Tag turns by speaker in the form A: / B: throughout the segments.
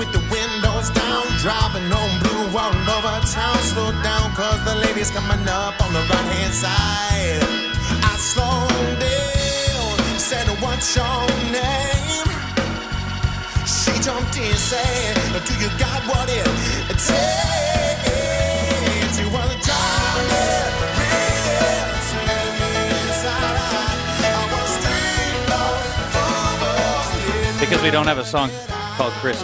A: with the windows down, driving on blue all over town. Slow down, cause the lady's coming up on the right-hand side. I slowed down, said, what's your name? She jumped in, said, do you got what it takes? You wanna drive it real, turn me inside out. I was straight up for
B: Because we don't have a song called Chrissy.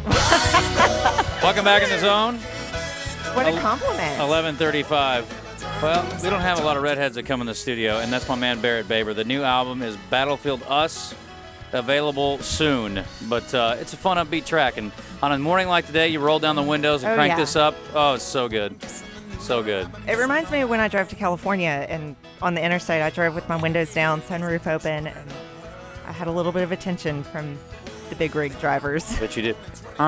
B: Welcome back in the zone.
C: What a compliment.
B: 11:35. Well, we don't have a lot of redheads that come in the studio, and that's my man Barrett Baber. The new album is Battlefield Us, available soon. But it's a fun, upbeat track. And on a morning like today, you roll down the windows and crank this up. Oh, it's so good. So good.
C: It reminds me of when I drove to California, and on the interstate, I drove with my windows down, sunroof open, and I had a little bit of attention from the big rig drivers.
B: But you did.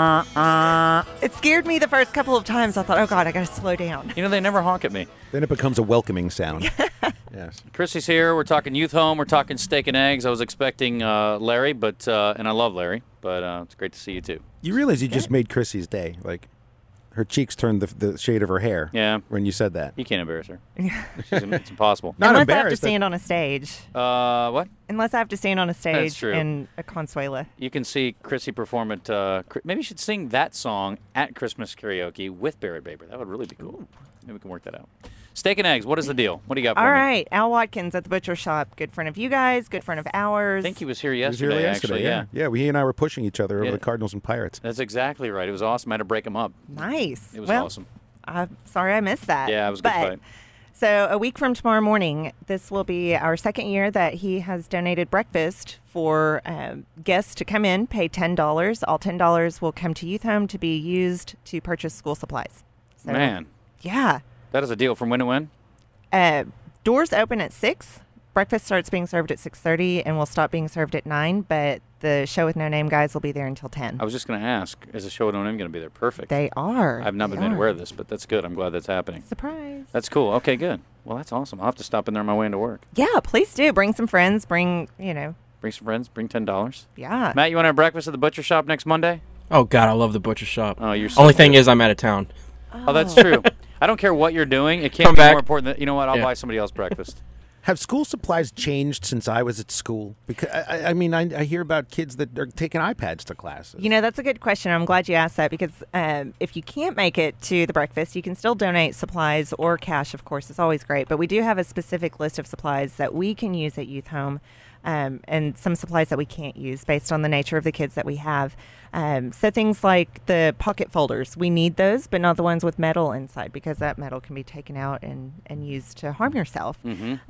C: It scared me the first couple of times. I thought, oh, God, I got to slow down.
B: You know, they never honk at me.
D: Then it becomes a welcoming sound. Yes.
B: Chrissy's here. We're talking youth home. We're talking steak and eggs. I was expecting Larry, but and I love Larry, but it's great to see you too.
D: You realize you just made Chrissy's day. Like, her cheeks turned the shade of her hair.
B: Yeah.
D: When you said that.
B: You can't embarrass her. It's impossible.
D: Not
C: Unless
D: embarrassed.
C: I have to stand on a stage.
B: What?
C: Unless I have to stand on a
B: That's
C: stage
B: true.
C: in a consuela.
B: You can see Chrissy perform at, maybe you should sing that song at Christmas karaoke with Barrett Baber. That would really be cool. Maybe we can work that out. Steak and eggs, what is the deal? What do you got for
C: All
B: me?
C: right. Al Watkins at the Butcher Shop. Good friend of you guys. Good friend of ours.
B: I think he was here
D: He was
B: yesterday,
D: here
B: actually. Yeah.
D: Yeah, he and I were pushing each other over
B: Yeah.
D: the Cardinals and Pirates.
B: That's exactly right. It was awesome. I had to break him up.
C: Nice.
B: It was
C: well,
B: awesome.
C: I'm sorry I missed that.
B: Yeah, it was a good
C: But-
B: fight.
C: So a week from tomorrow morning, this will be our second year that he has donated breakfast for guests to come in, pay $10. All $10 will come to Youth Home to be used to purchase school supplies. So,
B: Man,
C: Yeah.
B: that is a deal from when to when?
C: Doors open at 6. Breakfast starts being served at 6:30 and will stop being served at 9, but the Show with No Name guys will be there until 10.
B: I was just going to ask, is the show with no name going to be there? Perfect.
C: They are.
B: I've not been
C: They
B: made
C: are.
B: aware of this, but that's good. I'm glad that's happening.
C: Surprise.
B: That's cool. Okay, good. Well, that's awesome. I'll have to stop in there on my way into work.
C: Yeah, please do. Bring some friends. Bring,
B: Bring some friends. Bring $10.
C: yeah.
B: Matt, you want to have breakfast at the Butcher Shop next Monday?
E: Oh, God, I love the Butcher Shop.
B: Oh, you're so
E: Only thing
B: good.
E: is I'm out of town.
B: Oh, that's true. I don't care what you're doing. It can't
E: Come
B: be
E: back.
B: more important than, you know what, I'll
E: Yeah.
B: buy somebody else breakfast.
D: Have school supplies changed since I was at school? Because I hear about kids that are taking iPads to classes.
C: That's a good question. I'm glad you asked that because if you can't make it to the breakfast, you can still donate supplies or cash, of course. It's always great. But we do have a specific list of supplies that we can use at Youth Home and some supplies that we can't use based on the nature of the kids that we have. So things like the pocket folders, we need those, but not the ones with metal inside because that metal can be taken out and used to harm yourself.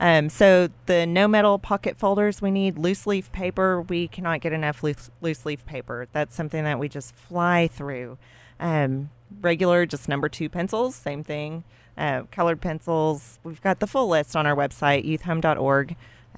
C: So the no metal pocket folders, we need loose leaf paper. We cannot get enough loose leaf paper. That's something that we just fly through. Regular, just number 2 pencils, same thing. Colored pencils. We've got the full list on our website, youthhome.org.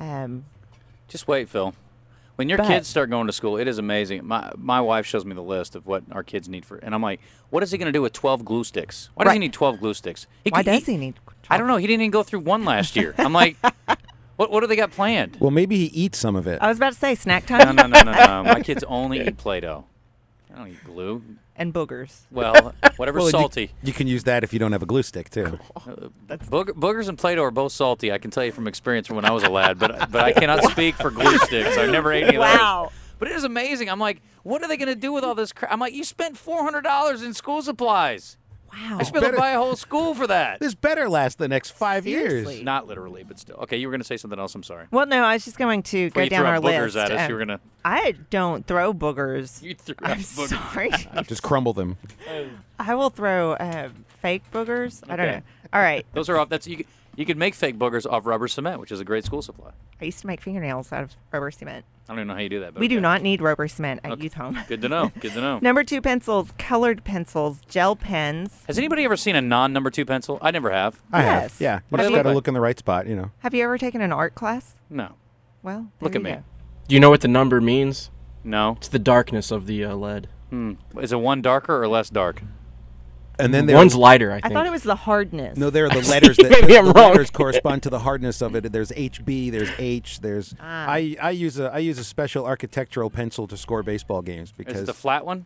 B: Just wait, Phil. When your
C: But-
B: kids start going to school, it is amazing. My wife shows me the list of what our kids need and I'm like, what is he going to do with 12 glue sticks? Why does he
C: Right.
B: need 12 glue sticks?
C: Why does he need?
B: I don't know. He didn't even go through one last year. I'm like, what do they got planned?
D: Well, maybe he eats some of it.
C: I was about to say snack
B: No,
C: time
B: no, no, no, no. My kids only eat Play-Doh. I don't eat glue.
C: and boogers.
B: Well, whatever's
D: Well,
B: salty.
D: You can use that if you don't have a glue stick, too.
B: Boogers and Play-Doh are both salty. I can tell you from experience from when I was a lad, but I cannot speak for glue sticks. I've never ate any of those.
C: Wow.
B: But it is amazing. I'm like, what are they going to do with all this crap? I'm like, you spent $400 in school supplies.
C: Wow.
B: I should be able to buy a whole school for that.
D: This better last the next 5
C: Seriously.
D: years.
B: Not literally, but still. Okay, you were going to say something else. I'm sorry.
C: Well, no, I was just going to
B: Before
C: go
B: you
C: down
B: threw
C: our
B: out boogers
C: list.
B: at us, you were going to.
C: I don't throw boogers.
B: You threw out
C: I'm
B: boogers.
C: sorry.
D: Just crumble them.
C: I will throw fake boogers. I don't
B: Okay.
C: know. All right.
B: Those are off. You could make fake boogers off rubber cement, which is a great school supply.
C: I used to make fingernails out of rubber cement.
B: I don't even know how you do that. But
C: We do
B: okay.
C: not need rubber cement at
B: Okay.
C: Youth Home.
B: Good to know. Good to know.
C: Number 2 pencils, colored pencils, gel pens.
B: Has anybody ever seen a non-number 2 pencil? I never have.
D: I
C: Yes.
D: have. Yeah.
B: What
D: You
B: do
D: just
B: they
D: got to
B: look
D: look in the right spot, you know.
C: Have you ever taken an art class?
B: No.
C: Well,
B: Look
C: there
B: at
C: you
B: me.
C: go.
E: Do you know what the number means?
B: No.
E: It's the darkness of the lead.
B: Is it one darker or less dark?
D: And then there
E: One's lighter, I
C: I
E: think.
C: thought it was the hardness.
D: No, there are the letters that
E: Maybe I'm
D: the
E: wrong.
D: letters correspond to the hardness of it. There's HB, there's H, there's I use a special architectural pencil to score baseball games
B: Is
D: because
B: it the flat one?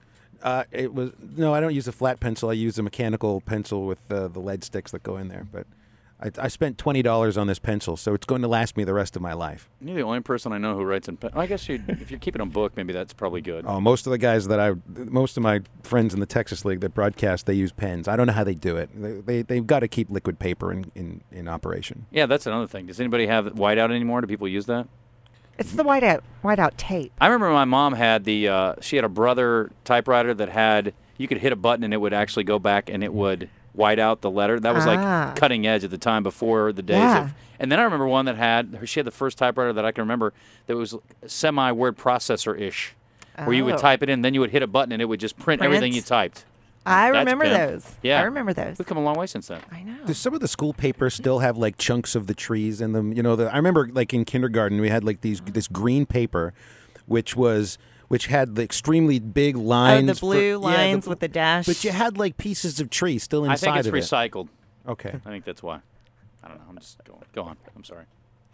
D: It was no, I don't use a flat pencil. I use a mechanical pencil with the lead sticks that go in there. But I spent $20 on this pencil, so it's going to last me the rest of my life.
B: You're the only person I know who writes in pen. I guess if you're keeping a book, maybe that's probably good.
D: Oh, most of the guys most of my friends in the Texas League that broadcast, they use pens. I don't know how they do it. They've got to keep liquid paper in operation.
B: Yeah, that's another thing. Does anybody have whiteout anymore? Do people use that?
C: It's the whiteout tape.
B: I remember my mom had she had a brother typewriter that you could hit a button and it would actually go back and it would white out the letter. That was like cutting edge at the time before the days of. And then I remember one that she had the first typewriter that I can remember that was semi-word processor-ish, where you would type it in, then you would hit a button and it would just print everything you typed.
C: I remember those.
B: Yeah.
C: I remember those.
B: We've come a long way since then.
C: I know.
D: Does some of the school papers still have like chunks of the trees in them? You know, I remember like in kindergarten we had like this green paper, which had the extremely big lines.
C: Oh, the blue lines with the dash.
D: But you had like pieces of tree still inside of it.
B: I think it's recycled.
D: Okay.
B: I think that's why. I don't know. I'm just going. Go on. I'm sorry.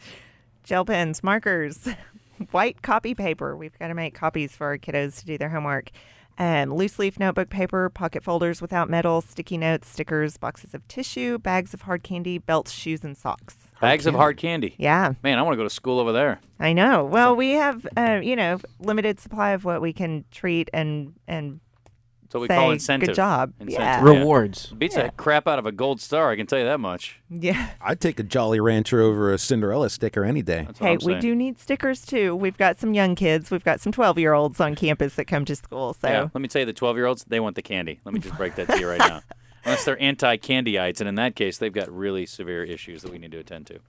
C: Gel pens, markers, white copy paper. We've got to make copies for our kiddos to do their homework. Loose leaf notebook paper, pocket folders without metal, sticky notes, stickers, boxes of tissue, bags of hard candy, belts, shoes, and socks.
B: Bags of hard candy.
C: Yeah.
B: Man, I want to go to school over there.
C: I know. Well, we have, limited supply of what we can treat and
B: That's what we
C: say,
B: call incentive.
C: good job.
B: Incentive.
C: Yeah.
E: Rewards.
B: Beats the crap out of a gold star, I can tell you that much.
C: Yeah.
D: I'd take a Jolly Rancher over a Cinderella sticker any day.
B: That's what
C: Hey,
B: I'm
C: we
B: saying.
C: do need stickers too. We've got some young kids. We've got some 12-year-olds on campus that come to school. So
B: Yeah, let me tell you, the 12-year-olds, they want the candy. Let me just break that to you right now. Unless they're anti-candyites, and in that case, they've got really severe issues that we need to attend to.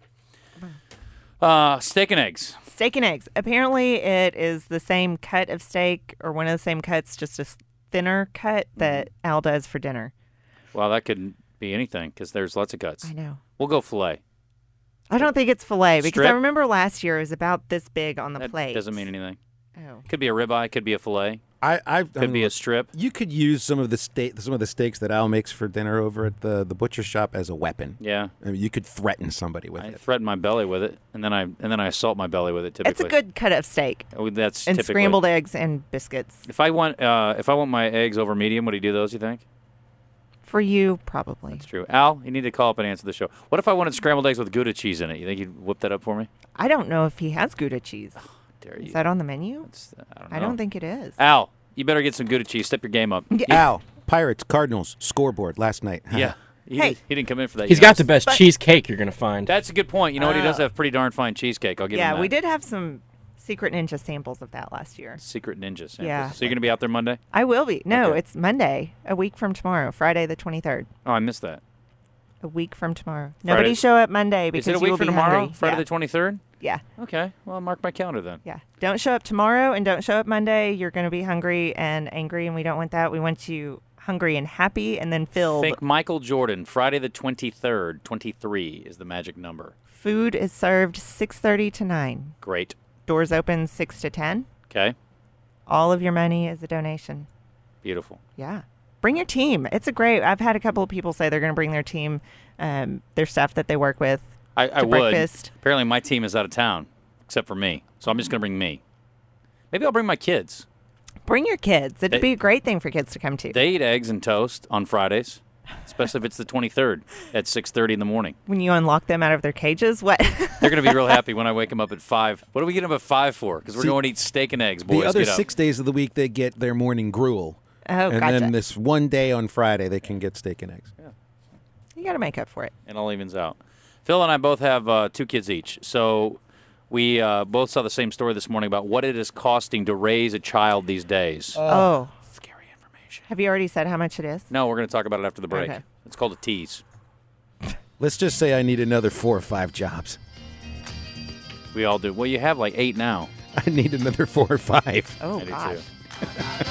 B: Steak and eggs.
C: Steak and eggs. Apparently, it is the same cut of steak, or one of the same cuts, just a thinner cut that Al does for dinner.
B: Well, that could be anything because there's lots of cuts.
C: I know.
B: We'll go filet.
C: I don't think it's filet because I
B: Strip?
C: remember last year it was about this big on the
B: That
C: plate.
B: doesn't mean anything.
C: Oh.
B: Could be a ribeye. Could be a filet. Could be a strip.
D: You could use some of the steaks that Al makes for dinner over at the butcher shop as a weapon.
B: Yeah.
D: I mean, you could threaten somebody with
B: I
D: it.
B: threaten my belly with it, and then I assault my belly with it. Typically,
C: It's a good cut of steak
B: Oh, that's
C: and
B: typically.
C: scrambled eggs and biscuits.
B: If I want my eggs over medium, would he do those? You think?
C: For you, probably.
B: It's true. Al, you need to call up and answer the show. What if I wanted scrambled eggs with Gouda cheese in it? You think he'd whip that up for me?
C: I don't know if he has Gouda cheese.
B: Dare you?
C: Is that on the menu?
B: I don't know.
C: I don't think it is.
B: Al, you better get some Gouda cheese. Step your game up.
D: Al, Pirates, Cardinals, scoreboard last night.
B: Yeah.
C: Hey.
B: He didn't come in for that.
E: He's
B: You know,
E: got the best cheesecake you're going to find.
B: That's a good point. You know what? He does have pretty darn fine cheesecake. I'll give him
C: Yeah,
B: that.
C: we did have some Secret Ninja samples of that last year.
B: Secret Ninja samples.
C: Yeah.
B: So you're going to be out there Monday?
C: I will be. No,
B: Okay.
C: it's Monday, a week from tomorrow, Friday the 23rd.
B: Oh, I missed that.
C: A week from tomorrow. Nobody show up Monday because
B: Is it a
C: you
B: week
C: will
B: from
C: be
B: tomorrow?
C: hungry.
B: Friday
C: yeah.
B: the 23rd?
C: Yeah.
B: Okay. Well, I'll mark my calendar then.
C: Yeah. Don't show up tomorrow and don't show up Monday. You're going to be hungry and angry, and we don't want that. We want you hungry and happy and then filled.
B: Think Michael Jordan. Friday the 23rd. 23 is the magic number.
C: Food is served 6:30 to 9.
B: Great.
C: Doors open 6 to 10.
B: Okay.
C: All of your money is a donation.
B: Beautiful.
C: Yeah. Bring your team. It's a great. I've had a couple of people say they're going to bring their team, their staff that they work with.
B: I
C: to
B: would.
C: breakfast.
B: Apparently, my team is out of town, except for me. So I'm just going to bring me. Maybe I'll bring my kids.
C: Bring your kids. It'd
B: They-
C: be a great thing for kids to come to.
B: They eat eggs and toast on Fridays, especially if it's the 23rd at 6:30 in the morning.
C: When you unlock them out of their cages, what?
B: They're going to be real happy when I wake them up at 5. What do we get them at 5 for? Because we're
D: See,
B: going to eat steak and eggs, boys.
D: The other
B: Get up.
D: 6 days of the week, they get their morning gruel.
C: Oh,
D: and
C: gotcha.
D: then this one day on Friday, they can get steak and eggs.
C: You got to make up for it.
B: It all evens out. Phil and I both have 2 kids each. So we both saw the same story this morning about what it is costing to raise a child these days.
C: Oh.
B: Scary information.
C: Have you already said how much it is?
B: No, we're going to talk about it after the break.
C: Okay.
B: It's called a tease.
D: Let's just say I need another 4 or 5 jobs.
B: We all do. Well, you have like 8 now.
D: I need another 4 or 5.
C: Oh,
B: I do
C: gosh.
B: too.